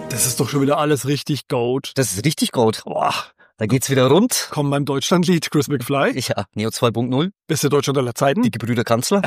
Das ist doch schon wieder alles richtig Goat. Das ist richtig gut. Boah. Da geht's wieder rund. Komm beim Deutschlandlied, Chris McFly. Ja, Neo 2.0. Beste Deutschland aller Zeiten. Die Gebrüder Kanzler.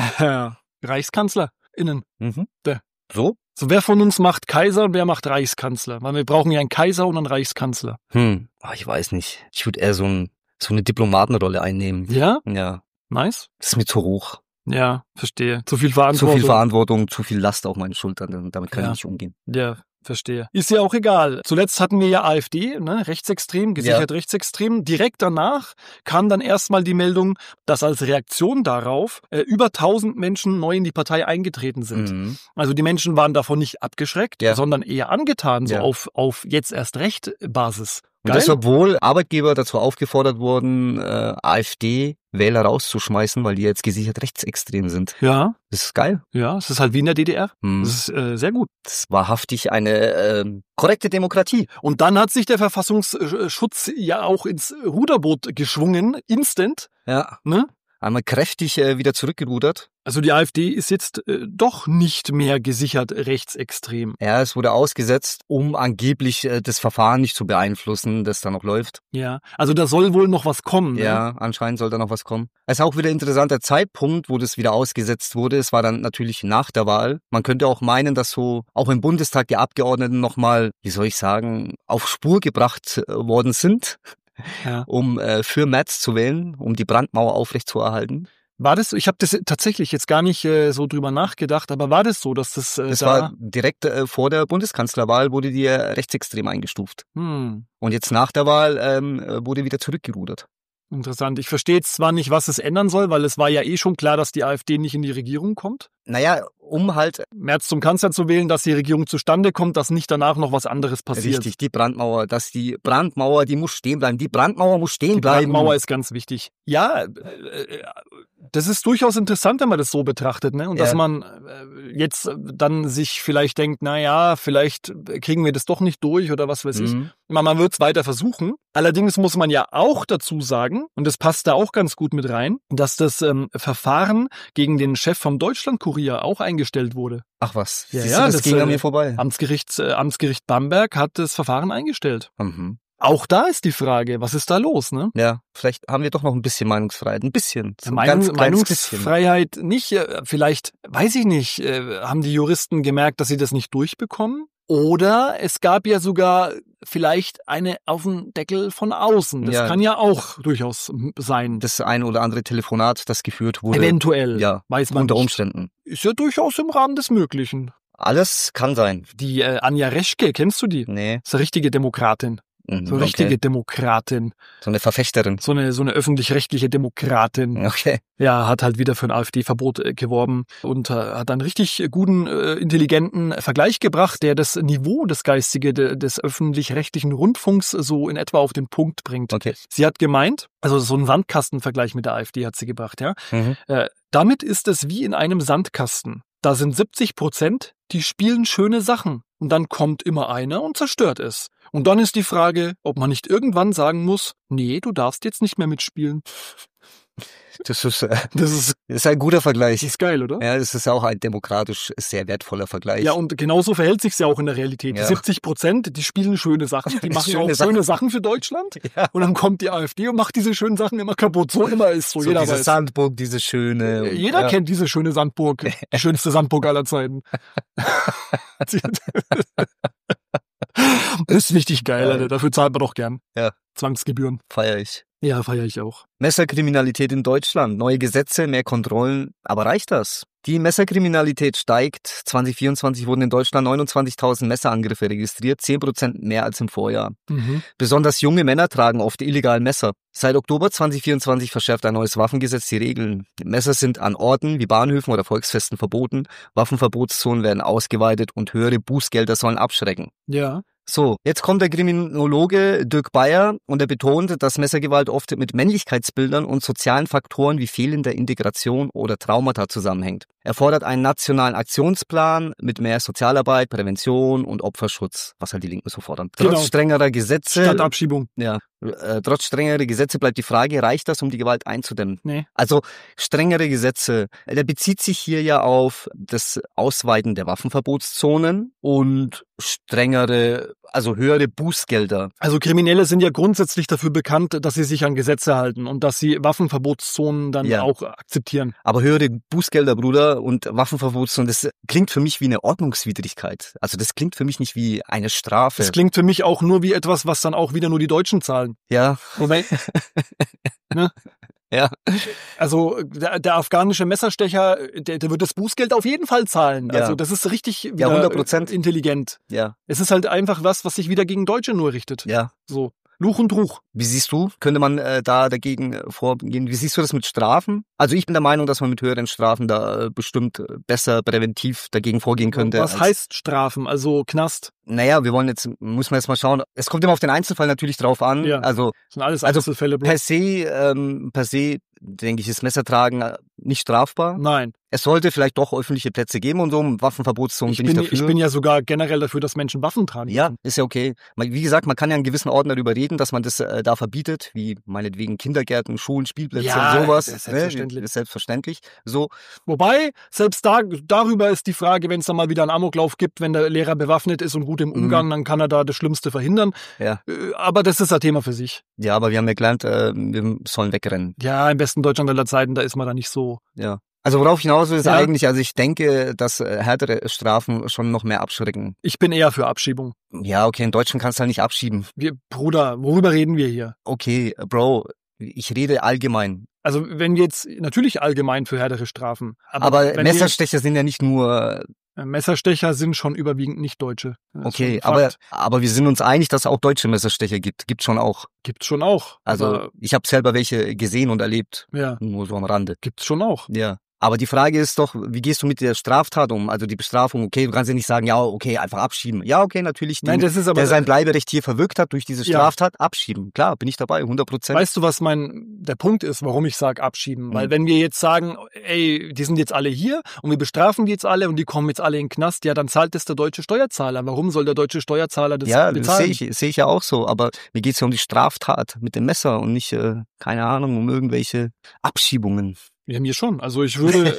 ReichskanzlerInnen. Mhm. Der. So? So, wer von uns macht Kaiser und wer macht Reichskanzler? Weil wir brauchen ja einen Kaiser und einen Reichskanzler. Ich weiß nicht. Ich würde eher so eine Diplomatenrolle einnehmen. Ja? Ja. Nice. Das ist mir zu hoch. Ja, verstehe. Zu viel Verantwortung. Zu viel Verantwortung, zu viel Last auf meinen Schultern. Damit kann ich nicht umgehen. Ja, verstehe. Ist ja auch egal. Zuletzt hatten wir ja AfD, ne, rechtsextrem, gesichert rechtsextrem. Direkt danach kam dann erstmal die Meldung, dass als Reaktion darauf über 1000 Menschen neu in die Partei eingetreten sind. Mhm. Also die Menschen waren davon nicht abgeschreckt, sondern eher angetan, so auf jetzt erst recht Basis. Und das, obwohl Arbeitgeber dazu aufgefordert wurden, AfD-Wähler rauszuschmeißen, weil die jetzt gesichert rechtsextrem sind. Ja. Das ist geil. Ja, es ist halt wie in der DDR. Das ist sehr gut. Das ist wahrhaftig eine korrekte Demokratie. Und dann hat sich der Verfassungsschutz ja auch ins Ruderboot geschwungen, instant. Ja. Ne? Einmal kräftig wieder zurückgerudert. Also die AfD ist jetzt doch nicht mehr gesichert rechtsextrem. Ja, es wurde ausgesetzt, um angeblich das Verfahren nicht zu beeinflussen, das da noch läuft. Ja, also da soll wohl noch was kommen. Ne? Ja, anscheinend soll da noch was kommen. Es ist auch wieder ein interessanter Zeitpunkt, wo das wieder ausgesetzt wurde. Es war dann natürlich nach der Wahl. Man könnte auch meinen, dass so auch im Bundestag die Abgeordneten nochmal, wie soll ich sagen, auf Spur gebracht worden sind. Ja. Um für Merz zu wählen, um die Brandmauer aufrechtzuerhalten. War das so? Ich habe das tatsächlich jetzt gar nicht so drüber nachgedacht, aber war das so, dass das das war direkt vor der Bundeskanzlerwahl wurde die rechtsextrem eingestuft. Und jetzt nach der Wahl wurde wieder zurückgerudert. Interessant. Ich verstehe jetzt zwar nicht, was es ändern soll, weil es war ja eh schon klar, dass die AfD nicht in die Regierung kommt. Naja, um halt Merz zum Kanzler zu wählen, dass die Regierung zustande kommt, dass nicht danach noch was anderes passiert. Richtig, die Brandmauer, die muss stehen bleiben. Die Brandmauer muss stehen bleiben. Die Brandmauer ist ganz wichtig. Ja, das ist durchaus interessant, wenn man das so betrachtet, ne? Und dass man jetzt dann sich vielleicht denkt, vielleicht kriegen wir das doch nicht durch oder was weiß ich. Man wird es weiter versuchen. Allerdings muss man ja auch dazu sagen, und das passt da auch ganz gut mit rein, dass das Verfahren gegen den Chef vom Deutschlandkurier auch eingestellt wurde. Ach was, ja, das ging an mir vorbei. Amtsgericht Bamberg hat das Verfahren eingestellt. Auch da ist die Frage, was ist da los, ne? Ja, vielleicht haben wir doch noch ein bisschen Meinungsfreiheit, ein bisschen. So Meinungsfreiheit nicht, vielleicht, weiß ich nicht, haben die Juristen gemerkt, dass sie das nicht durchbekommen? Oder es gab ja sogar vielleicht eine auf den Deckel von außen. Das kann ja auch durchaus sein. Das eine oder andere Telefonat, das geführt wurde. Eventuell, weiß man unter nicht. Umständen. Ist ja durchaus im Rahmen des Möglichen. Alles kann sein. Die Anja Reschke, kennst du die? Nee. Das ist eine richtige Demokratin. So eine richtige Demokratin. So eine Verfechterin. So eine öffentlich-rechtliche Demokratin. Okay. Ja, hat halt wieder für ein AfD-Verbot geworben und hat einen richtig guten, intelligenten Vergleich gebracht, der das Niveau, das Geistige des öffentlich-rechtlichen Rundfunks so in etwa auf den Punkt bringt. Okay. Sie hat gemeint, also so einen Sandkastenvergleich mit der AfD hat sie gebracht, ja. Damit ist es wie in einem Sandkasten. Da sind 70%, die spielen schöne Sachen. Und dann kommt immer einer und zerstört es. Und dann ist die Frage, ob man nicht irgendwann sagen muss, nee, du darfst jetzt nicht mehr mitspielen. Das ist ein guter Vergleich. Das ist geil, oder? Ja, das ist auch ein demokratisch sehr wertvoller Vergleich. Ja, und genauso verhält sich's ja auch in der Realität. Die 70%, die spielen schöne Sachen, die machen auch schöne Sachen für Deutschland. Ja. Und dann kommt die AfD und macht diese schönen Sachen immer kaputt. So immer ist so jeder diese weiß. Sandburg, diese schöne. Jeder kennt diese schöne Sandburg. Die schönste Sandburg aller Zeiten. Das ist richtig geil, Alter. Dafür zahlt man doch gern. Ja. Zwangsgebühren. Feier ich. Ja, feiere ich auch. Messerkriminalität in Deutschland, neue Gesetze, mehr Kontrollen. Aber reicht das? Die Messerkriminalität steigt. 2024 wurden in Deutschland 29.000 Messerangriffe registriert, 10% mehr als im Vorjahr. Besonders junge Männer tragen oft illegal Messer. Seit Oktober 2024 verschärft ein neues Waffengesetz die Regeln. Messer sind an Orten wie Bahnhöfen oder Volksfesten verboten. Waffenverbotszonen werden ausgeweitet und höhere Bußgelder sollen abschrecken. Ja. So, jetzt kommt der Kriminologe Dirk Bayer und er betont, dass Messergewalt oft mit Männlichkeitsbildern und sozialen Faktoren wie fehlender Integration oder Traumata zusammenhängt. Er fordert einen nationalen Aktionsplan mit mehr Sozialarbeit, Prävention und Opferschutz, was halt die Linken so fordern. Trotz strengerer Gesetze. Statt Abschiebung. Ja. Trotz strengerer Gesetze bleibt die Frage, reicht das, um die Gewalt einzudämmen? Nee. Also strengere Gesetze, der bezieht sich hier ja auf das Ausweiten der Waffenverbotszonen und strengere, also höhere Bußgelder. Also Kriminelle sind ja grundsätzlich dafür bekannt, dass sie sich an Gesetze halten und dass sie Waffenverbotszonen dann auch akzeptieren. Aber höhere Bußgelder, Bruder, und Waffenverbotszonen, das klingt für mich wie eine Ordnungswidrigkeit. Also das klingt für mich nicht wie eine Strafe. Das klingt für mich auch nur wie etwas, was dann auch wieder nur die Deutschen zahlen. Ja. Wobei, ne? Ja. Also der afghanische Messerstecher, der wird das Bußgeld auf jeden Fall zahlen. Ja. Also das ist richtig ja, 100%. Intelligent. Ja. Es ist halt einfach was sich wieder gegen Deutsche nur richtet. Ja. So. Luch und Ruch. Wie siehst du, könnte man da dagegen vorgehen? Wie siehst du das mit Strafen? Also ich bin der Meinung, dass man mit höheren Strafen da bestimmt besser präventiv dagegen vorgehen könnte. Was heißt Strafen? Also Knast? Naja, muss man jetzt mal schauen. Es kommt immer auf den Einzelfall natürlich drauf an. Ja, also das sind alles Einzelfälle. Per se, denke ich, ist Messertragen nicht strafbar. Nein. Es sollte vielleicht doch öffentliche Plätze geben und so, Waffenverbotszonen bin ich dafür. Ich bin ja sogar generell dafür, dass Menschen Waffen tragen. Ja, ist ja okay. Wie gesagt, man kann ja in gewissen Orten darüber reden, dass man das da verbietet, wie meinetwegen Kindergärten, Schulen, Spielplätze und sowas. Das ist selbstverständlich. Ist selbstverständlich. So. Wobei, selbst darüber ist die Frage, wenn es dann mal wieder einen Amoklauf gibt, wenn der Lehrer bewaffnet ist und gut im Umgang, dann kann er da das Schlimmste verhindern. Ja. Aber das ist ein Thema für sich. Ja, aber wir haben ja gelernt, wir sollen wegrennen. Ja, im besten Deutschland aller Zeiten, da ist man da nicht so. Ja. Also worauf ich hinaus will, ist eigentlich, also ich denke, dass härtere Strafen schon noch mehr abschrecken. Ich bin eher für Abschiebung. Ja, okay, in Deutschland kannst du halt nicht abschieben. Bruder, worüber reden wir hier? Okay, Bro, ich rede allgemein. Also wenn wir jetzt, natürlich allgemein für härtere Strafen. Aber Messerstecher sind ja nicht nur... Messerstecher sind schon überwiegend nicht Deutsche. Okay, aber wir sind uns einig, dass es auch deutsche Messerstecher gibt. Gibt's schon auch. Gibt's schon auch. Also ich habe selber welche gesehen und erlebt. Ja. Nur so am Rande. Gibt's schon auch. Ja. Aber die Frage ist doch, wie gehst du mit der Straftat um? Also die Bestrafung, okay, du kannst ja nicht sagen, ja, okay, einfach abschieben. Ja, okay, natürlich. Nein, das ist aber, der sein Bleiberecht hier verwirkt hat durch diese Straftat, abschieben. Klar, bin ich dabei, 100%. Weißt du, was der Punkt ist, warum ich sage abschieben? Weil wenn wir jetzt sagen, ey, die sind jetzt alle hier und wir bestrafen die jetzt alle und die kommen jetzt alle in den Knast, ja, dann zahlt das der deutsche Steuerzahler. Warum soll der deutsche Steuerzahler das bezahlen? Ja, das sehe ich ja auch so. Aber mir geht's ja um die Straftat mit dem Messer und nicht, keine Ahnung, um irgendwelche Abschiebungen. Ja, mir schon. Also ich würde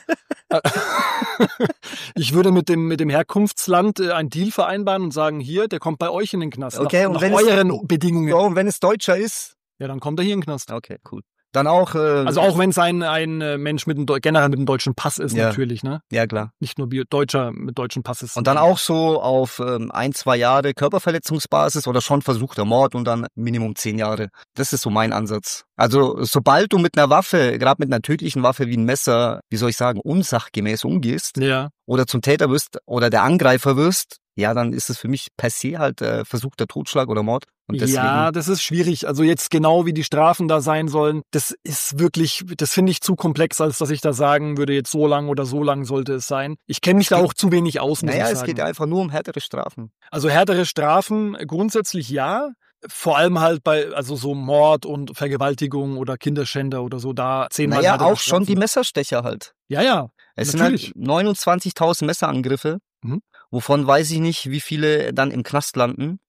mit dem Herkunftsland einen Deal vereinbaren und sagen, hier, der kommt bei euch in den Knast. Okay, nach euren Bedingungen. So, und wenn es Deutscher ist? Ja, dann kommt er hier in den Knast. Okay, cool. Dann auch... also auch wenn es ein Mensch generell mit einem deutschen Pass ist, natürlich, ne? Ja, klar. Nicht nur Deutscher mit deutschen Pass ist. Und dann auch so auf 1-2 Jahre Körperverletzungsbasis oder schon versuchter Mord und dann Minimum 10 Jahre. Das ist so mein Ansatz. Also sobald du mit einer Waffe, gerade mit einer tödlichen Waffe wie ein Messer, wie soll ich sagen, unsachgemäß umgehst oder zum Täter wirst oder der Angreifer wirst, ja, dann ist es für mich per se halt versuchter Totschlag oder Mord. Und deswegen, ja, das ist schwierig. Also jetzt genau wie die Strafen da sein sollen, das ist wirklich, das finde ich zu komplex, als dass ich da sagen würde, jetzt so lang oder so lang sollte es sein. Ich kenne mich da auch zu wenig aus, muss ich sagen. Es geht ja einfach nur um härtere Strafen. Also härtere Strafen grundsätzlich ja. Vor allem halt also so Mord und Vergewaltigung oder Kinderschänder oder so, da 10-mal. Naja, auch schon die Messerstecher halt. Ja. Es natürlich. Sind halt 29.000 Messerangriffe, wovon weiß ich nicht, wie viele dann im Knast landen.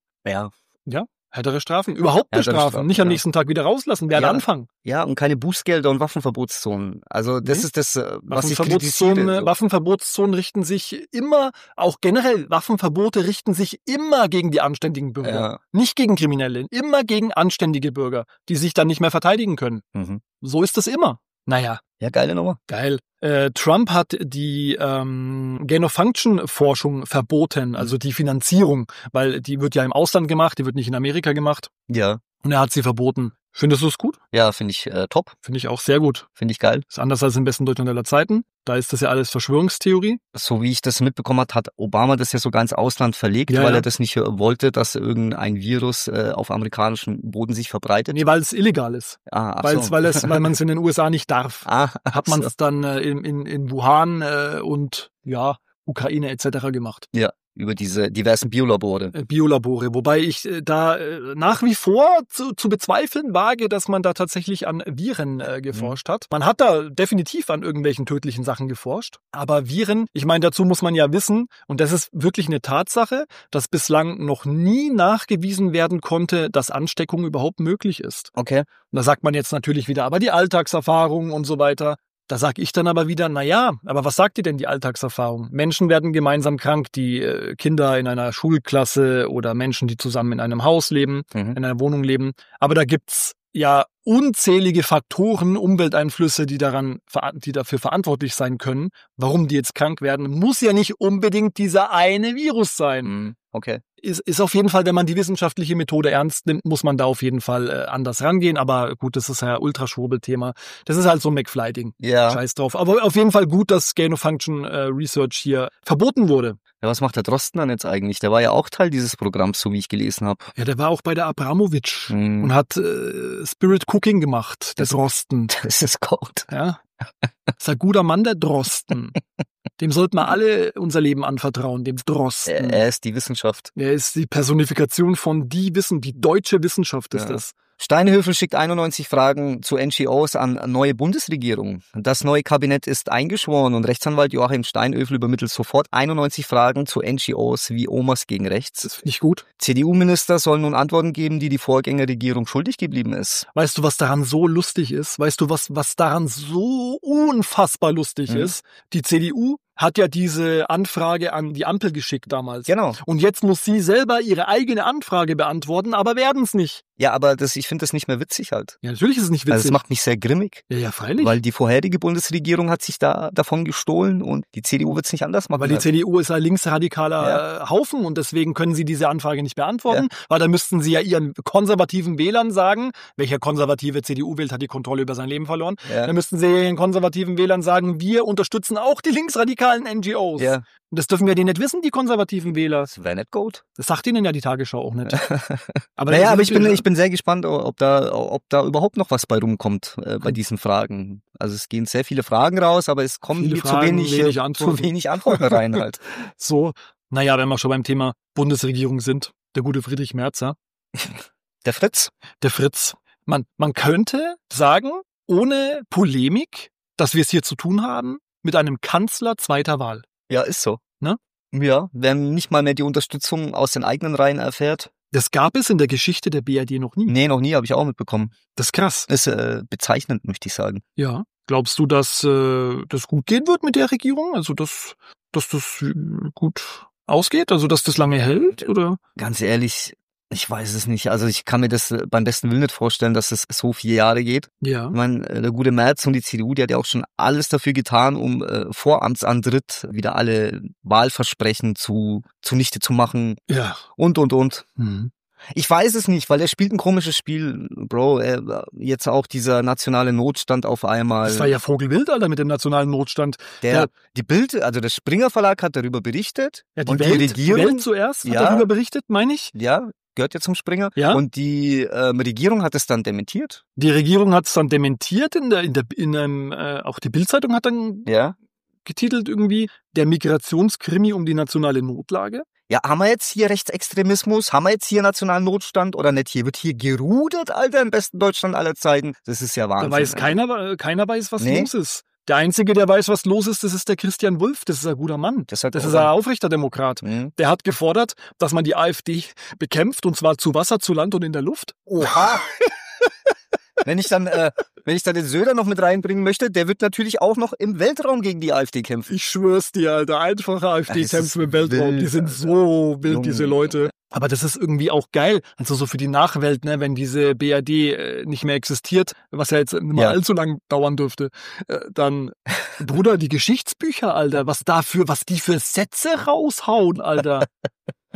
Ja, härtere Strafen. Überhaupt bestrafen, nicht am nächsten Tag wieder rauslassen, wäre der Anfang. Ja, und keine Bußgelder und Waffenverbotszonen. Also das ist das, was ich kritisiere. Waffenverbotszonen richten sich immer, auch generell Waffenverbote richten sich immer gegen die anständigen Bürger. Ja. Nicht gegen Kriminelle, immer gegen anständige Bürger, die sich dann nicht mehr verteidigen können. So ist es immer. Naja. Ja, geile Nummer. Geil. Trump hat die Gain-of-Function-Forschung verboten, also die Finanzierung, weil die wird ja im Ausland gemacht, die wird nicht in Amerika gemacht. Ja. Und er hat sie verboten. Findest du es gut? Ja, finde ich top. Finde ich auch sehr gut. Finde ich geil. Ist anders als im besten Deutschland aller Zeiten. Da ist das ja alles Verschwörungstheorie. So wie ich das mitbekommen habe, hat Obama das ja sogar ins Ausland verlegt, weil er das nicht wollte, dass irgendein Virus auf amerikanischem Boden sich verbreitet. Nee, weil es illegal ist. Weil man es in den USA nicht darf. Hat man es dann in Wuhan und Ukraine etc. gemacht. Ja. über diese diversen Biolabore. Biolabore, wobei ich da nach wie vor zu bezweifeln wage, dass man da tatsächlich an Viren geforscht hat. Man hat da definitiv an irgendwelchen tödlichen Sachen geforscht, aber Viren, ich meine, dazu muss man ja wissen, und das ist wirklich eine Tatsache, dass bislang noch nie nachgewiesen werden konnte, dass Ansteckung überhaupt möglich ist. Okay. Und da sagt man jetzt natürlich wieder, aber die Alltagserfahrung und so weiter. Da sag ich dann aber wieder, na ja, aber was sagt dir denn die Alltagserfahrung? Menschen werden gemeinsam krank, die Kinder in einer Schulklasse oder Menschen, die zusammen in einem Haus leben, in einer Wohnung leben. Aber da gibt's ja unzählige Faktoren, Umwelteinflüsse, die dafür verantwortlich sein können. Warum die jetzt krank werden, muss ja nicht unbedingt dieser eine Virus sein. Okay. Ist auf jeden Fall, wenn man die wissenschaftliche Methode ernst nimmt, muss man da auf jeden Fall anders rangehen. Aber gut, das ist ja Ultraschwurbelthema. Das ist halt so McFly-Ding. Ja. Scheiß drauf. Aber auf jeden Fall gut, dass Gain-of-Function Research hier verboten wurde. Ja, was macht der Drosten dann jetzt eigentlich? Der war ja auch Teil dieses Programms, so wie ich gelesen habe. Ja, der war auch bei der Abramowitsch und hat Spirit Cooking gemacht, der Drosten. Das ist gut. Ja. Das ist ein guter Mann, der Drosten. Dem sollten wir alle unser Leben anvertrauen, dem Drosten. Er ist die Wissenschaft. Er ist die Personifikation von die deutsche Wissenschaft ist das. Steinhöfel schickt 91 Fragen zu NGOs an neue Bundesregierung. Das neue Kabinett ist eingeschworen und Rechtsanwalt Joachim Steinhöfel übermittelt sofort 91 Fragen zu NGOs wie Omas gegen Rechts. Das finde ich gut. CDU-Minister sollen nun Antworten geben, die die Vorgängerregierung schuldig geblieben ist. Weißt du, was daran so lustig ist? Weißt du, was daran so unfassbar lustig ist? Die CDU hat ja diese Anfrage an die Ampel geschickt damals. Genau. Und jetzt muss sie selber ihre eigene Anfrage beantworten, aber werden es nicht. Ja, aber ich finde das nicht mehr witzig halt. Ja, natürlich ist es nicht witzig. Also das macht mich sehr grimmig. Ja, freilich. Weil die vorherige Bundesregierung hat sich da davon gestohlen und die CDU wird es nicht anders machen. Weil die CDU ist ein linksradikaler Haufen und deswegen können sie diese Anfrage nicht beantworten, weil dann müssten sie ja ihren konservativen Wählern sagen, welcher konservative CDU wählt, hat die Kontrolle über sein Leben verloren. Ja. Dann müssten sie ihren konservativen Wählern sagen, wir unterstützen auch die linksradikalen NGOs. Ja. Und das dürfen wir denen nicht wissen, die konservativen Wähler. Das wäre nicht gut. Das sagt ihnen ja die Tagesschau auch nicht. Aber ich bin sehr gespannt, ob da überhaupt noch was bei rumkommt bei diesen Fragen. Also es gehen sehr viele Fragen raus, aber es kommen hier zu wenig Antworten rein halt. So, naja, wenn wir schon beim Thema Bundesregierung sind, der gute Friedrich Merz, ja. Der Fritz. Der Fritz. Man könnte sagen, ohne Polemik, dass wir es hier zu tun haben mit einem Kanzler zweiter Wahl. Ja, ist so. Ne? Ja, wer nicht mal mehr die Unterstützung aus den eigenen Reihen erfährt. Das gab es in der Geschichte der BRD noch nie. Nee, noch nie, habe ich auch mitbekommen. Das ist krass. Ist bezeichnend, möchte ich sagen. Ja. Glaubst du, dass das gut gehen wird mit der Regierung? Also, dass das gut ausgeht? Also, dass das lange hält? Oder? Ganz ehrlich, ich weiß es nicht. Also ich kann mir das beim besten Willen nicht vorstellen, dass es so 4 Jahre geht. Ja. Ich meine, der gute Merz und die CDU, die hat ja auch schon alles dafür getan, um vor Amtsantritt wieder alle Wahlversprechen zunichte zu machen. Ja. Und. Mhm. Ich weiß es nicht, weil er spielt ein komisches Spiel, Bro. Jetzt auch dieser nationale Notstand auf einmal. Das war ja Vogelwild, Alter, mit dem nationalen Notstand. Die Bild, also der Springer Verlag hat darüber berichtet. Ja, die Welt zuerst hat darüber berichtet, meine ich. Ja, gehört ja zum Springer. Ja. Und die Regierung hat es dann dementiert. Die Regierung hat es dann dementiert auch die Bild-Zeitung hat dann getitelt irgendwie, der Migrationskrimi um die nationale Notlage. Ja, haben wir jetzt hier Rechtsextremismus? Haben wir jetzt hier nationalen Notstand oder nicht? Hier wird hier gerudert, Alter, im besten Deutschland aller Zeiten. Das ist ja Wahnsinn. Da weiß keiner weiß, was los ist. Der Einzige, der weiß, was los ist, das ist der Christian Wulff. Das ist ein guter Mann. Das ist ein aufrechter Demokrat. Mhm. Der hat gefordert, dass man die AfD bekämpft, und zwar zu Wasser, zu Land und in der Luft. Oha! Wenn ich dann den Söder noch mit reinbringen möchte, der wird natürlich auch noch im Weltraum gegen die AfD kämpfen. Ich schwör's dir, Alter, einfache AfD-Kämpfe im Weltraum, die sind so wild, diese Leute. Aber das ist irgendwie auch geil, also so für die Nachwelt, ne, wenn diese BRD nicht mehr existiert, was ja jetzt nicht mal allzu lang dauern dürfte, dann, Bruder, die Geschichtsbücher, Alter, was die für Sätze raushauen, Alter.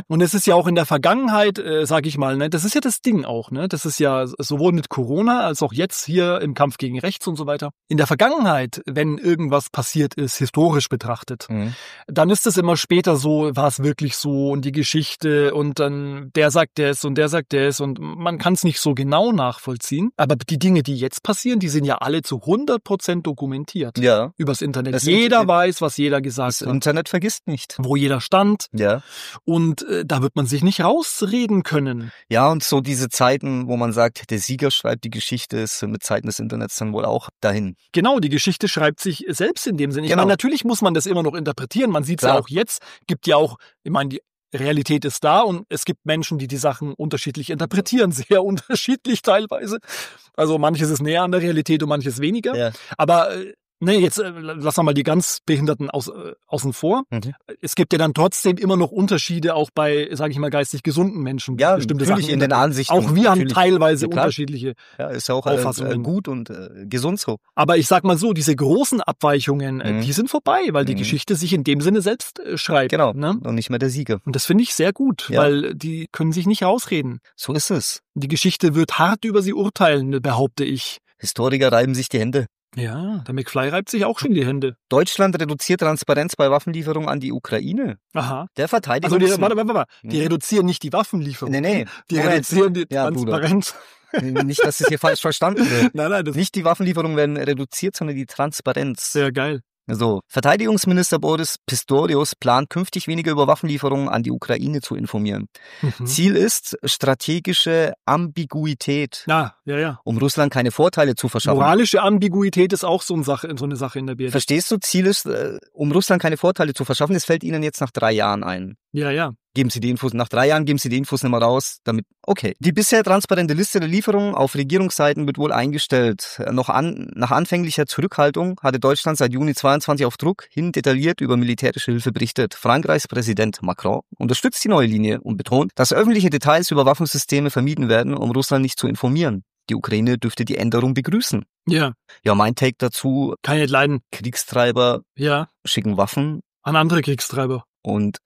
Und es ist ja auch in der Vergangenheit, sage ich mal, ne, das ist ja das Ding auch, ne? Das ist ja sowohl mit Corona als auch jetzt hier im Kampf gegen Rechts und so weiter. In der Vergangenheit, wenn irgendwas passiert ist, historisch betrachtet, dann ist es immer später so, war es wirklich so und die Geschichte und dann der sagt das und der sagt das und man kann es nicht so genau nachvollziehen. Aber die Dinge, die jetzt passieren, die sind ja alle zu 100% dokumentiert. Ja. Übers Internet. Jeder weiß, was jeder gesagt hat. Das Internet vergisst nicht. Wo jeder stand. Ja. Und da wird man sich nicht rausreden können. Ja, und so diese Zeiten, wo man sagt, der Sieger schreibt die Geschichte, ist mit Zeiten des Internets dann wohl auch dahin. Genau, die Geschichte schreibt sich selbst in dem Sinne. Ich Genau. meine, natürlich muss man das immer noch interpretieren. Man sieht es ja auch jetzt. Gibt ja auch, ich meine, die Realität ist da und es gibt Menschen, die Sachen unterschiedlich interpretieren, sehr unterschiedlich teilweise. Also manches ist näher an der Realität und manches weniger. Ja. Aber jetzt lassen wir mal die ganz Behinderten außen vor. Es gibt ja dann trotzdem immer noch Unterschiede auch bei, sage ich mal, geistig gesunden Menschen. Ja, bestimmte natürlich Sachen. In den Ansichten. Auch wir haben teilweise ja, klar. unterschiedliche ist ja auch Auffassungen. Gut und gesund so. Aber ich sag mal so, diese großen Abweichungen, die sind vorbei, weil die Geschichte sich in dem Sinne selbst schreibt. Genau, ne? Und nicht mehr der Sieger. Und das finde ich sehr gut, weil die können sich nicht rausreden. So ist es. Die Geschichte wird hart über sie urteilen, behaupte ich. Historiker reiben sich die Hände. Ja, der McFly reibt sich auch schon die Hände. Deutschland reduziert Transparenz bei Waffenlieferungen an die Ukraine. Aha. Der Verteidigungs... Also warte. Die reduzieren nicht die Waffenlieferung. Nee. Die reduzieren die Transparenz. Nicht, dass es hier falsch verstanden wird. Nein. Nicht die Waffenlieferungen werden reduziert, sondern die Transparenz. Sehr geil. So, Verteidigungsminister Boris Pistorius plant künftig weniger über Waffenlieferungen an die Ukraine zu informieren. Ziel ist strategische Ambiguität, ja. um Russland keine Vorteile zu verschaffen. Moralische Ambiguität ist auch so eine Sache in der BRD. Verstehst du? Ziel ist, um Russland keine Vorteile zu verschaffen. Es fällt Ihnen jetzt nach 3 Jahren ein. Ja. Geben Sie die Infos, nach 3 Jahren geben Sie die Infos nicht mehr raus, damit, okay. Die bisher transparente Liste der Lieferungen auf Regierungsseiten wird wohl eingestellt. Nach anfänglicher Zurückhaltung hatte Deutschland seit Juni 22 auf Druck hin detailliert über militärische Hilfe berichtet. Frankreichs Präsident Macron unterstützt die neue Linie und betont, dass öffentliche Details über Waffensysteme vermieden werden, um Russland nicht zu informieren. Die Ukraine dürfte die Änderung begrüßen. Ja. Ja, mein Take dazu. Kann ich nicht leiden. Kriegstreiber schicken Waffen. An andere Kriegstreiber. Und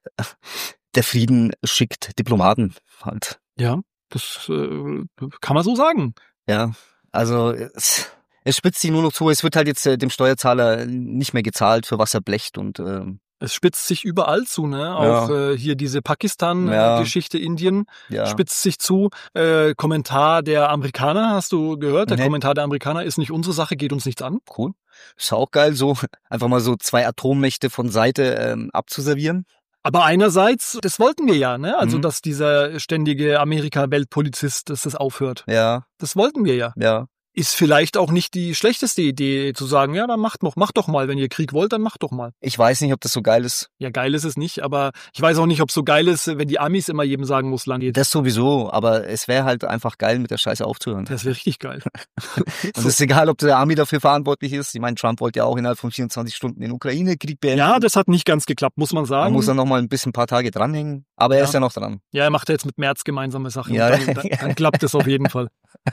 der Frieden schickt Diplomaten halt. Ja, das kann man so sagen. Ja, also es spitzt sich nur noch zu. Es wird halt jetzt dem Steuerzahler nicht mehr gezahlt, für was er blecht und es spitzt sich überall zu, ne? Auch hier diese Pakistan-Geschichte Indien spitzt sich zu. Kommentar der Amerikaner, hast du gehört? Der Kommentar der Amerikaner ist nicht unsere Sache, geht uns nichts an. Cool. Ist auch geil, so einfach mal so 2 Atommächte von Seite abzuservieren. Aber einerseits, das wollten wir ja, ne? Also, dass dieser ständige Amerika-Weltpolizist, dass das aufhört. Ja. Das wollten wir ja. Ja. Ist vielleicht auch nicht die schlechteste Idee, zu sagen, ja, dann macht doch mal. Wenn ihr Krieg wollt, dann macht doch mal. Ich weiß nicht, ob das so geil ist. Ja, geil ist es nicht, aber ich weiß auch nicht, ob es so geil ist, wenn die Amis immer jedem sagen muss, lang geht. Das sowieso, aber es wäre halt einfach geil, mit der Scheiße aufzuhören. Das wäre richtig geil. Und es ist egal, ob der Army dafür verantwortlich ist. Ich meine, Trump wollte ja auch innerhalb von 24 Stunden den Ukraine-Krieg beenden. Ja, das hat nicht ganz geklappt, muss man sagen. Man muss dann noch mal ein paar Tage dranhängen, aber er ist ja noch dran. Ja, er macht ja jetzt mit Merz gemeinsame Sachen. Ja. Dann klappt es auf jeden Fall.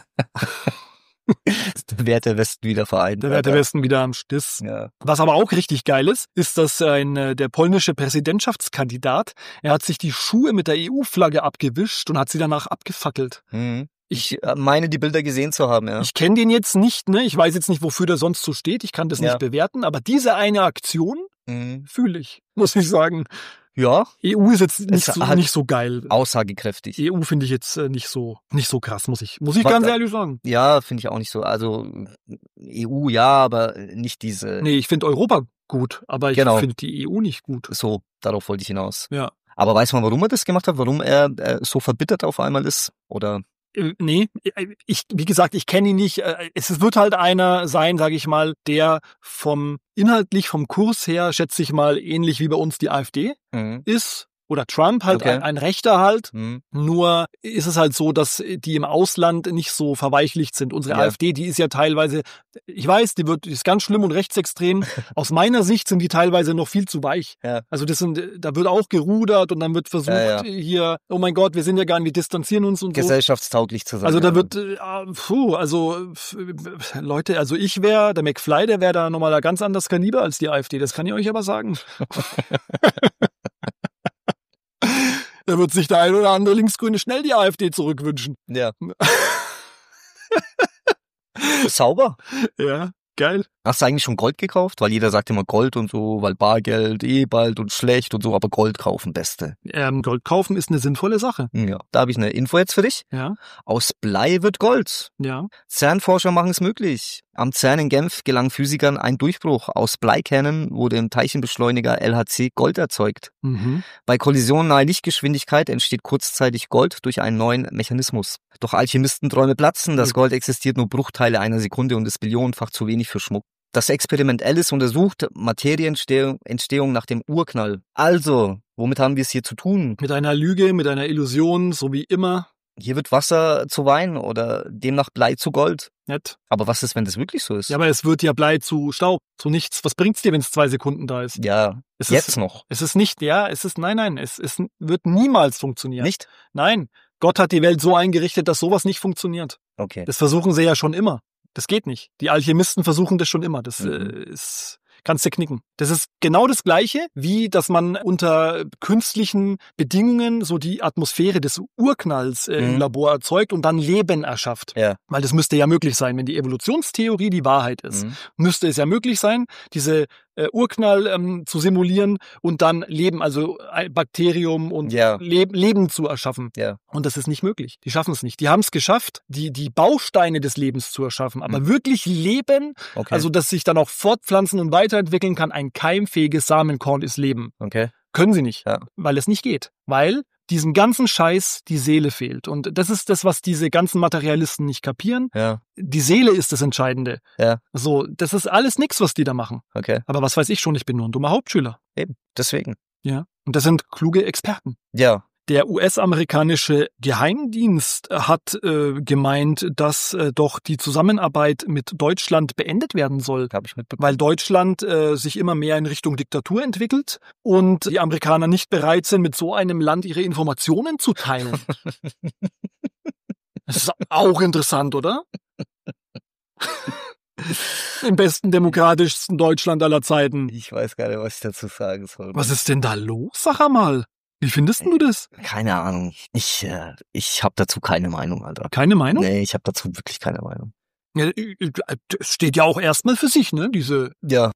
Der Werte Westen wieder vereint. Der Werte Westen wieder am Stiss. Ja. Was aber auch richtig geil ist, dass der polnische Präsidentschaftskandidat, er hat sich die Schuhe mit der EU-Flagge abgewischt und hat sie danach abgefackelt. Ich meine, die Bilder gesehen zu haben, ja. Ich kenne den jetzt nicht, ne? Ich weiß jetzt nicht, wofür der sonst so steht. Ich kann das nicht bewerten, aber diese eine Aktion fühle ich, muss ich sagen. Ja. EU ist jetzt nicht so geil. Aussagekräftig. EU finde ich jetzt nicht so krass, muss ich ganz ehrlich sagen. Ja, finde ich auch nicht so. Also EU ja, aber nicht diese. Nee, ich finde Europa gut, aber ich finde die EU nicht gut. So, darauf wollte ich hinaus. Ja. Aber weiß man, warum er das gemacht hat? Warum er so verbittert auf einmal ist? Oder? Nee, wie gesagt, ich kenne ihn nicht. Es wird halt einer sein, sage ich mal, der inhaltlich vom Kurs her, schätze ich mal, ähnlich wie bei uns die AfD ist. Oder Trump halt, ein Rechter halt. Nur ist es halt so, dass die im Ausland nicht so verweichlicht sind. Unsere AfD, die ist ja teilweise, ich weiß, die ist ganz schlimm und rechtsextrem. Aus meiner Sicht sind die teilweise noch viel zu weich. Ja. Also da wird auch gerudert und dann wird versucht hier, oh mein Gott, wir sind ja gar nicht, wir distanzieren uns und gesellschaftstauglich zu sein. Also da wird, Leute, also der McFly, der wäre da nochmal ein ganz anderes Kaliber als die AfD, das kann ich euch aber sagen. Da wird sich der ein oder andere Linksgrüne schnell die AfD zurückwünschen. Ja. Sauber. Ja, geil. Hast du eigentlich schon Gold gekauft? Weil jeder sagt immer Gold und so, weil Bargeld bald und schlecht und so, aber Gold kaufen, Beste. Gold kaufen ist eine sinnvolle Sache. Ja, da habe ich eine Info jetzt für dich. Ja. Aus Blei wird Gold. Ja. CERN-Forscher machen es möglich. Am CERN in Genf gelang Physikern ein Durchbruch. Aus Bleikernen wurde im Teilchenbeschleuniger LHC Gold erzeugt. Mhm. Bei Kollisionen nahe Lichtgeschwindigkeit entsteht kurzzeitig Gold durch einen neuen Mechanismus. Doch Alchemistenträume platzen, das Gold existiert nur Bruchteile einer Sekunde und ist billionenfach zu wenig für Schmuck. Das Experiment Alice untersucht Materieentstehung nach dem Urknall. Also, womit haben wir es hier zu tun? Mit einer Lüge, mit einer Illusion, so wie immer. Hier wird Wasser zu Wein oder demnach Blei zu Gold. Nett. Aber was ist, wenn das wirklich so ist? Ja, aber es wird ja Blei zu Staub, zu nichts. Was bringt's dir, wenn es 2 Sekunden da ist? Ja, noch. Es ist nicht, nein, es wird niemals funktionieren. Nicht? Nein, Gott hat die Welt so eingerichtet, dass sowas nicht funktioniert. Okay. Das versuchen sie ja schon immer. Das geht nicht. Die Alchemisten versuchen das schon immer. Das kannst du knicken. Das ist genau das Gleiche, wie dass man unter künstlichen Bedingungen so die Atmosphäre des Urknalls im Labor erzeugt und dann Leben erschafft. Ja. Weil das müsste ja möglich sein. Wenn die Evolutionstheorie die Wahrheit ist, müsste es ja möglich sein, diese Urknall zu simulieren und dann Leben, also ein Bakterium und Leben zu erschaffen. Ja. Und das ist nicht möglich. Die schaffen es nicht. Die haben es geschafft, die Bausteine des Lebens zu erschaffen. Aber wirklich Leben, also dass sich dann auch fortpflanzen und weiterentwickeln kann, ein keimfähiges Samenkorn ist Leben. Okay. Können sie nicht, weil es nicht geht. Weil diesem ganzen Scheiß die Seele fehlt. Und das ist das, was diese ganzen Materialisten nicht kapieren. Ja. Die Seele ist das Entscheidende. Ja. So, das ist alles nix, was die da machen. Okay. Aber was weiß ich schon, ich bin nur ein dummer Hauptschüler. Eben, deswegen. Ja. Und das sind kluge Experten. Ja. Der US-amerikanische Geheimdienst hat gemeint, dass doch die Zusammenarbeit mit Deutschland beendet werden soll. Habe ich mitbekommen. Weil Deutschland sich immer mehr in Richtung Diktatur entwickelt und die Amerikaner nicht bereit sind, mit so einem Land ihre Informationen zu teilen. Das ist auch interessant, oder? Im besten, demokratischsten Deutschland aller Zeiten. Ich weiß gar nicht, was ich dazu sagen soll. Was ist denn da los? Sag einmal. Wie findest du das? Keine Ahnung. Ich habe dazu keine Meinung, Alter. Keine Meinung? Nee, ich habe dazu wirklich keine Meinung. Ja, es steht ja auch erstmal für sich, ne? Diese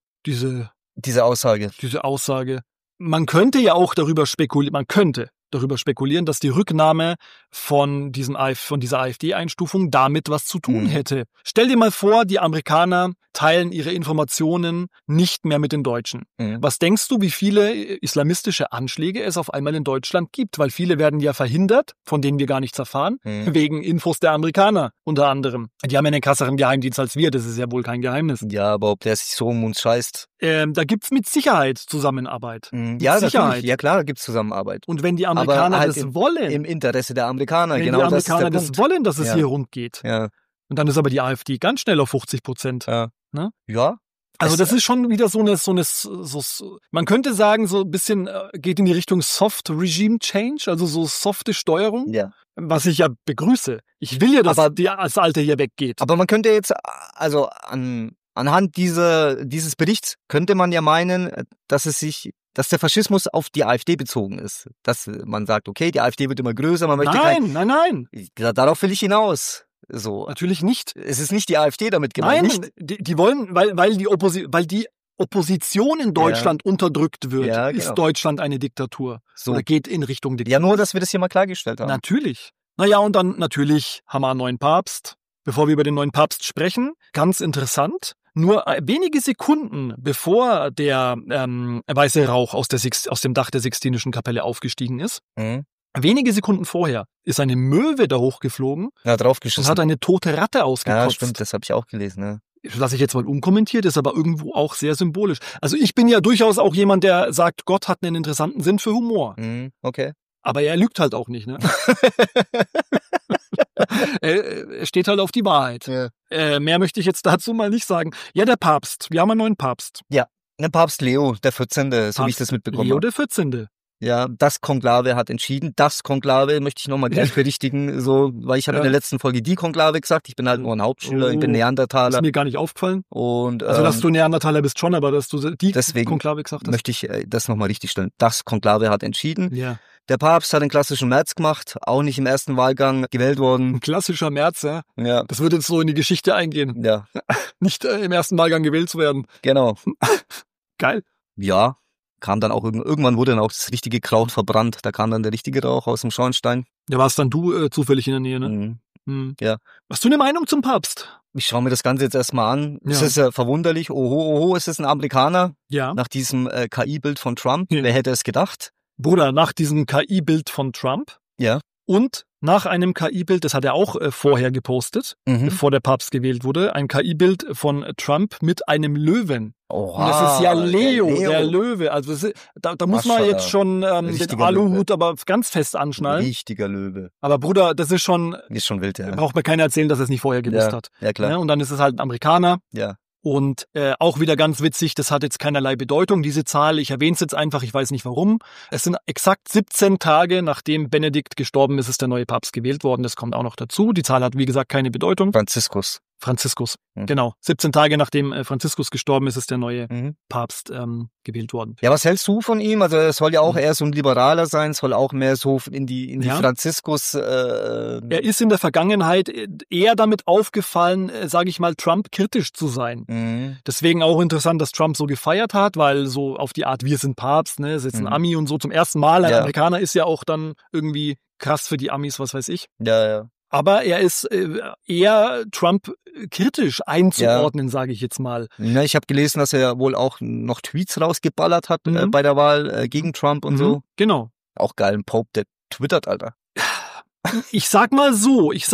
Aussage. Diese Aussage. Man könnte ja auch darüber spekulieren, dass die Rücknahme von dieser AfD-Einstufung damit was zu tun hätte. Stell dir mal vor, die Amerikaner teilen ihre Informationen nicht mehr mit den Deutschen. Was denkst du, wie viele islamistische Anschläge es auf einmal in Deutschland gibt? Weil viele werden ja verhindert, von denen wir gar nichts erfahren, wegen Infos der Amerikaner unter anderem. Die haben ja einen krasseren Geheimdienst als wir, das ist ja wohl kein Geheimnis. Ja, aber ob der sich so um uns scheißt? Da gibt's mit Sicherheit Zusammenarbeit. Ja, Sicherheit. Ja klar, da gibt's Zusammenarbeit. Und wenn die Amerikaner halt das wollen. Im Interesse der Amerikaner, wenn genau die Amerikaner das ist der das Punkt. wollen, dass es hier rund geht. Ja. Und dann ist aber die AfD ganz schnell auf 50%. Ja. Ne? Ja. Also das ist schon wieder so eine, man könnte sagen, so ein bisschen geht in die Richtung Soft Regime Change, also so softe Steuerung, was ich ja begrüße. Ich will ja, dass das Alte hier weggeht. Aber man könnte jetzt, also anhand dieses Berichts könnte man ja meinen, dass der Faschismus auf die AfD bezogen ist. Dass man sagt, okay, die AfD wird immer größer, man möchte Nein. Darauf will ich hinaus. So. Natürlich nicht. Es ist nicht die AfD damit gemeint. Nein, die wollen, weil die Opposition in Deutschland unterdrückt wird, ist Deutschland eine Diktatur. So. Oder geht in Richtung Diktatur. Ja, nur, dass wir das hier mal klargestellt haben. Natürlich. Naja, und dann natürlich haben wir einen neuen Papst. Bevor wir über den neuen Papst sprechen, ganz interessant, nur wenige Sekunden bevor der weiße Rauch aus dem Dach der Sixtinischen Kapelle aufgestiegen ist, wenige Sekunden vorher ist eine Möwe da hochgeflogen draufgeschossen und hat eine tote Ratte ausgekotzt. Ja, stimmt, das habe ich auch gelesen. Ne? Lass ich jetzt mal unkommentiert, ist aber irgendwo auch sehr symbolisch. Also ich bin ja durchaus auch jemand, der sagt, Gott hat einen interessanten Sinn für Humor. Okay. Aber er lügt halt auch nicht, ne? Er steht halt auf die Wahrheit. Ja. Mehr möchte ich jetzt dazu mal nicht sagen. Ja, der Papst. Wir haben einen neuen Papst. Ja, der Papst Leo, der 14., so wie ich das mitbekommen habe. Leo der 14. Ja, das Konklave hat entschieden. Das Konklave möchte ich nochmal gleich berichtigen, so, weil ich habe in der letzten Folge die Konklave gesagt. Ich bin halt nur ein Hauptschüler, ich bin Neandertaler. Ist mir gar nicht aufgefallen. Und, also, dass du Neandertaler bist schon, aber dass du die Konklave gesagt hast. Möchte ich das nochmal richtig stellen. Das Konklave hat entschieden. Ja. Der Papst hat den klassischen März gemacht, auch nicht im ersten Wahlgang gewählt worden. Ein klassischer März, ja. Ja. Das wird jetzt so in die Geschichte eingehen. Ja. Nicht im ersten Wahlgang gewählt zu werden. Genau. Geil. Ja. Kam dann auch, irgendwann wurde dann auch das richtige Kraut verbrannt. Da kam dann der richtige Rauch aus dem Schornstein. Ja, warst dann du zufällig in der Nähe, ne? Mhm. Ja. Hast du eine Meinung zum Papst? Ich schaue mir das Ganze jetzt erstmal an. Ja. Es ist verwunderlich. Oho, ist es ein Amerikaner? Ja. Nach diesem KI-Bild von Trump. Ja. Wer hätte es gedacht? Bruder, nach diesem KI-Bild von Trump. Ja. Und nach einem KI-Bild, das hat er auch vorher gepostet, bevor der Papst gewählt wurde, ein KI-Bild von Trump mit einem Löwen. Oha, und das ist ja Leo, der Löwe. Also da muss man jetzt schon den Aluhut aber ganz fest anschnallen. Richtiger Löwe. Aber Bruder, das ist schon wild, ja. Braucht mir keiner erzählen, dass er es nicht vorher gewusst hat. Ja, klar. Ja, und dann ist es halt ein Amerikaner. Ja. Und auch wieder ganz witzig, das hat jetzt keinerlei Bedeutung, diese Zahl. Ich erwähne es jetzt einfach, ich weiß nicht warum. Es sind exakt 17 Tage, nachdem Benedikt gestorben ist, ist der neue Papst gewählt worden. Das kommt auch noch dazu. Die Zahl hat, wie gesagt, keine Bedeutung. Franziskus, genau. 17 Tage nachdem Franziskus gestorben ist, ist der neue Papst gewählt worden. Ja, was hältst du von ihm? Also er soll ja auch eher so ein Liberaler sein, soll auch mehr so in die Franziskus... Er ist in der Vergangenheit eher damit aufgefallen, sage ich mal, Trump kritisch zu sein. Deswegen auch interessant, dass Trump so gefeiert hat, weil so auf die Art, wir sind Papst, ne, ist jetzt ein Ami und so zum ersten Mal. Ein Amerikaner ist ja auch dann irgendwie krass für die Amis, was weiß ich. Ja. Aber er ist eher Trump kritisch einzuordnen, sage ich jetzt mal. Ja, ich habe gelesen, dass er wohl auch noch Tweets rausgeballert hat bei der Wahl gegen Trump und so. Genau. Auch geil, ein Pope, der twittert, Alter. Ich sag mal so. Ich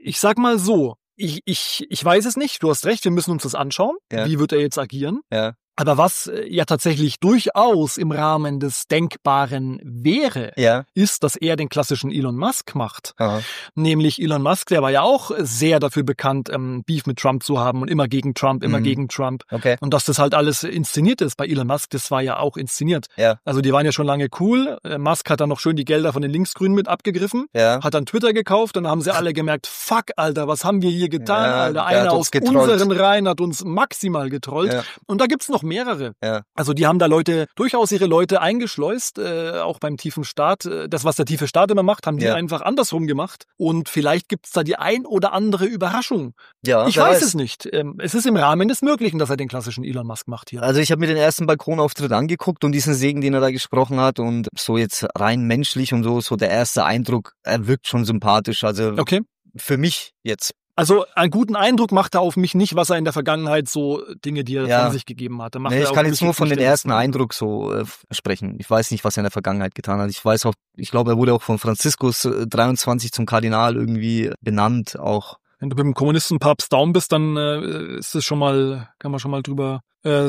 weiß es nicht. Du hast recht, wir müssen uns das anschauen. Ja. Wie wird er jetzt agieren? Ja. Aber was ja tatsächlich durchaus im Rahmen des Denkbaren wäre, ist, dass er den klassischen Elon Musk macht. Aha. Nämlich Elon Musk, der war ja auch sehr dafür bekannt, Beef mit Trump zu haben und immer gegen Trump. Okay. Und dass das halt alles inszeniert ist bei Elon Musk, das war ja auch inszeniert. Ja. Also die waren ja schon lange cool. Musk hat dann noch schön die Gelder von den Linksgrünen mit abgegriffen, hat dann Twitter gekauft und dann haben sie alle gemerkt, fuck, Alter, was haben wir hier getan, Alter? Einer aus unseren Reihen hat uns maximal getrollt. Ja. Und da gibt's noch mehrere. Ja. Also die haben da durchaus ihre Leute eingeschleust, auch beim tiefen Staat. Das, was der tiefe Staat immer macht, haben die einfach andersrum gemacht. Und vielleicht gibt's da die ein oder andere Überraschung. Ja, ich weiß es nicht. Es ist im Rahmen des Möglichen, dass er den klassischen Elon Musk macht hier. Also ich habe mir den ersten Balkonauftritt angeguckt und diesen Segen, den er da gesprochen hat, und so jetzt rein menschlich und so der erste Eindruck, er wirkt schon sympathisch. Also für mich jetzt. Also einen guten Eindruck macht er auf mich nicht, was er in der Vergangenheit so Dinge, die er von sich gegeben hat. Ich kann jetzt nur von dem ersten Eindruck so sprechen. Ich weiß nicht, was er in der Vergangenheit getan hat. Ich glaube, er wurde auch von Franziskus 23 zum Kardinal irgendwie benannt auch. Wenn du mit dem Kommunistenpapst down bist, dann ist es kann man schon mal drüber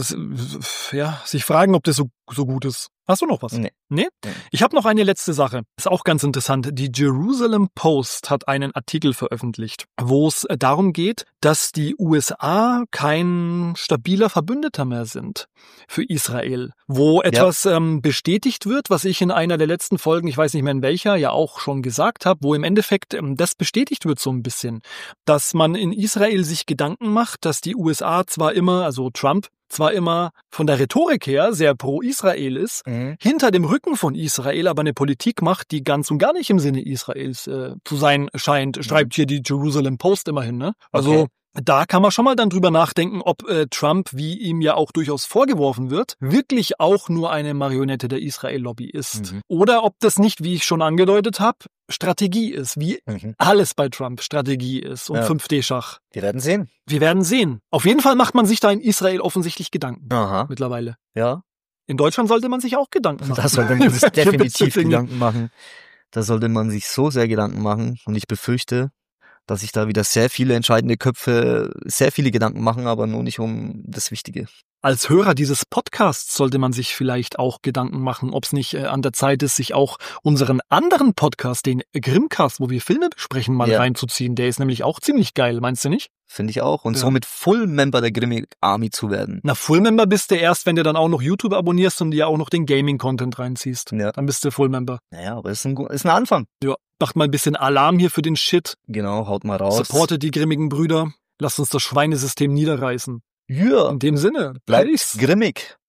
sich fragen, ob das so gut ist. Hast du noch was? Nee? Ich habe noch eine letzte Sache. Ist auch ganz interessant. Die Jerusalem Post hat einen Artikel veröffentlicht, wo es darum geht, dass die USA kein stabiler Verbündeter mehr sind für Israel. Wo etwas bestätigt wird, was ich in einer der letzten Folgen, ich weiß nicht mehr in welcher, ja auch schon gesagt habe, wo im Endeffekt das bestätigt wird so ein bisschen. Dass man in Israel sich Gedanken macht, dass die USA Trump zwar immer von der Rhetorik her sehr pro-Israel ist, hinter dem Rücken von Israel aber eine Politik macht, die ganz und gar nicht im Sinne Israels zu sein scheint, schreibt hier die Jerusalem Post immerhin. Ne? Also da kann man schon mal dann drüber nachdenken, ob Trump, wie ihm ja auch durchaus vorgeworfen wird, wirklich auch nur eine Marionette der Israel-Lobby ist. Oder ob das nicht, wie ich schon angedeutet habe, Strategie ist, wie alles bei Trump Strategie ist und 5D-Schach. Wir werden sehen. Wir werden sehen. Auf jeden Fall macht man sich da in Israel offensichtlich Gedanken mittlerweile. Ja. In Deutschland sollte man sich auch Gedanken machen. Da sollte man sich definitiv Gedanken machen. Da sollte man sich so sehr Gedanken machen. Und ich befürchte, dass sich da wieder sehr viele entscheidende Köpfe sehr viele Gedanken machen, aber nur nicht um das Wichtige. Als Hörer dieses Podcasts sollte man sich vielleicht auch Gedanken machen, ob es nicht an der Zeit ist, sich auch unseren anderen Podcast, den Grimmcast, wo wir Filme besprechen, mal reinzuziehen. Der ist nämlich auch ziemlich geil, meinst du nicht? Finde ich auch. Und Ja. somit Full-Member der Grimmig Army zu werden. Na, Full-Member bist du erst, wenn du dann auch noch YouTube abonnierst und dir auch noch den Gaming-Content reinziehst. Ja. Dann bist du Full-Member. Naja, aber ist ein Anfang. Ja. Macht mal ein bisschen Alarm hier für den Shit. Genau, haut mal raus. Supportet die grimmigen Brüder. Lasst uns das Schweinesystem niederreißen. Ja, In dem Sinne. bleibt Peace. grimmig.